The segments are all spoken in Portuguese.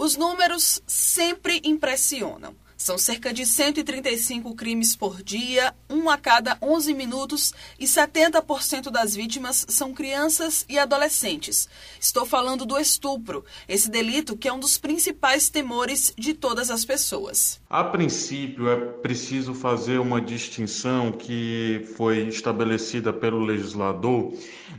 Os números sempre impressionam. São cerca de 135 crimes por dia, um a cada 11 minutos, e 70% das vítimas são crianças e adolescentes. Estou falando do estupro, esse delito que é um dos principais temores de todas as pessoas. A princípio, é preciso fazer uma distinção que foi estabelecida pelo legislador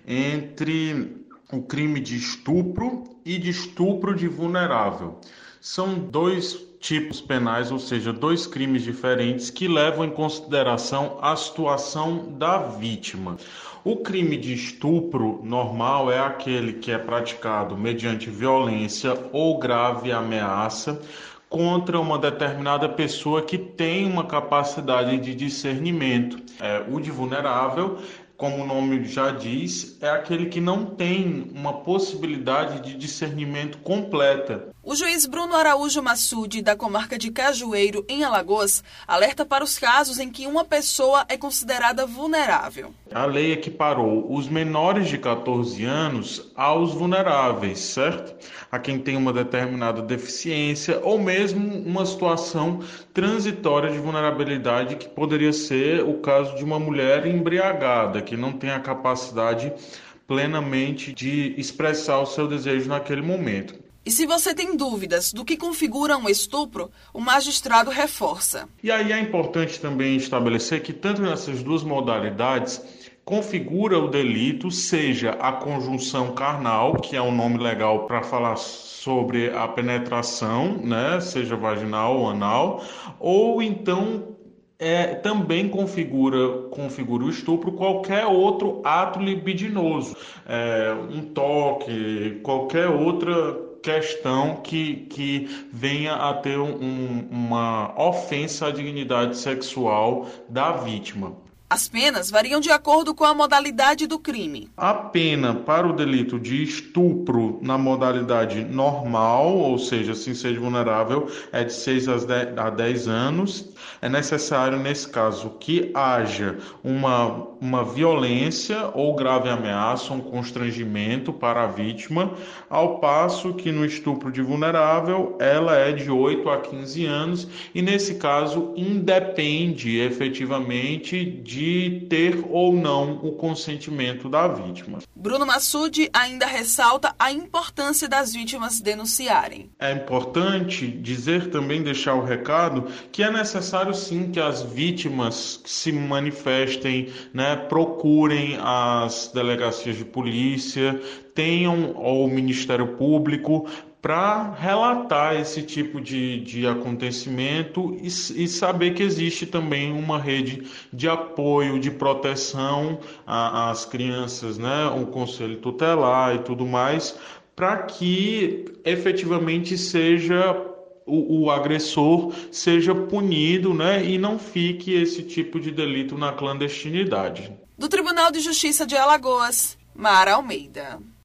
entre o crime de estupro e de estupro de vulnerável. São dois tipos penais, ou seja, dois crimes diferentes que levam em consideração a situação da vítima. O crime de estupro normal é aquele que é praticado mediante violência ou grave ameaça contra uma determinada pessoa que tem uma capacidade de discernimento. O de vulnerável, como o nome já diz, é aquele que não tem uma possibilidade de discernimento completa. O juiz Bruno Araújo Massude, da comarca de Cajueiro, em Alagoas, alerta para os casos em que uma pessoa é considerada vulnerável. A lei equiparou os menores de 14 anos aos vulneráveis, certo? A quem tem uma determinada deficiência ou mesmo uma situação transitória de vulnerabilidade, que poderia ser o caso de uma mulher embriagada, que não tem a capacidade plenamente de expressar o seu desejo naquele momento. E se você tem dúvidas do que configura um estupro, o magistrado reforça. E aí é importante também estabelecer que tanto nessas duas modalidades configura o delito, seja a conjunção carnal, que é um nome legal para falar sobre a penetração, né, seja vaginal ou anal, ou então também configura o estupro qualquer outro ato libidinoso, um toque, qualquer outra questão que venha a ter uma ofensa à dignidade sexual da vítima. As penas variam de acordo com a modalidade do crime. A pena para o delito de estupro na modalidade normal, ou seja, sem ser vulnerável, é de 6 a 10 anos. É necessário, nesse caso, que haja uma violência ou grave ameaça, um constrangimento para a vítima, ao passo que no estupro de vulnerável, ela é de 8 a 15 anos e, nesse caso, independe efetivamente de ter ou não o consentimento da vítima. Bruno Massude ainda ressalta a importância das vítimas denunciarem. É importante dizer também, deixar o recado, que é necessário sim que as vítimas se manifestem, né, procurem as delegacias de polícia, tenham o Ministério Público para relatar esse tipo de acontecimento e saber que existe também uma rede de apoio, de proteção às crianças, né, o Conselho Tutelar e tudo mais, para que efetivamente seja o agressor seja punido, né, e não fique esse tipo de delito na clandestinidade. Do Tribunal de Justiça de Alagoas, Mara Almeida.